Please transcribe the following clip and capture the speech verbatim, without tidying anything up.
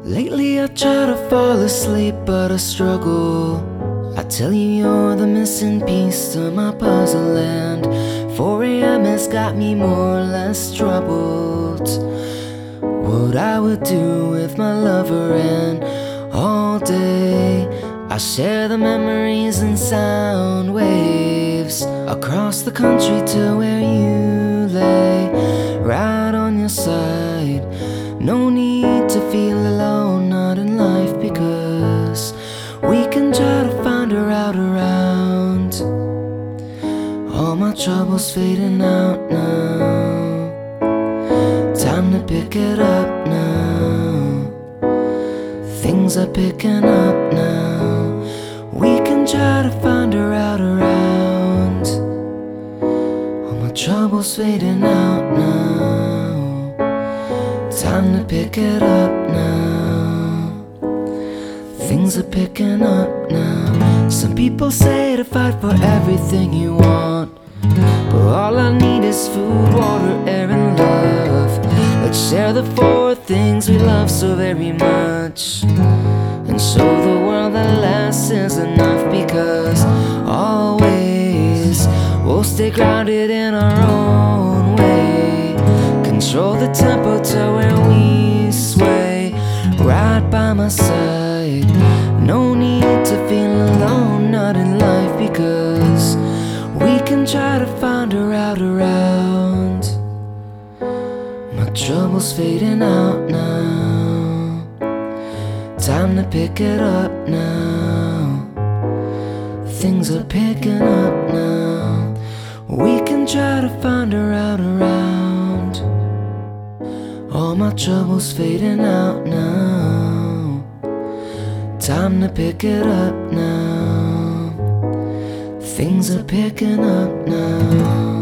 Lately I try to fall asleep, but I struggle. I tell you you're the missing piece to my puzzle, and four A M has got me more or less troubled. What I would do with my lover, and all day I share the memories and sound waves across the country to where you lay, right on your side. No need to feel alone, not in life, because we can try to find her out around. All my troubles fading out now. Time to pick it up now. Things are picking up now. We can try to find her out around. All my troubles fading out now. Time to pick it up now. Things are picking up now. Some people say to fight for everything you want, but all I need is food, water, air, and love. Let's share the four things we love so very much, and show the world that less is enough, because always we'll stay grounded in our own way. Control the tempo to where we sway, right by my side. No need to feel alone, not in life, because we can try to find her out around. My trouble's fading out now. Time to pick it up now. Things are picking up now. We can try to find her out around. All my troubles fading out now. Time to pick it up now. Things are picking up now.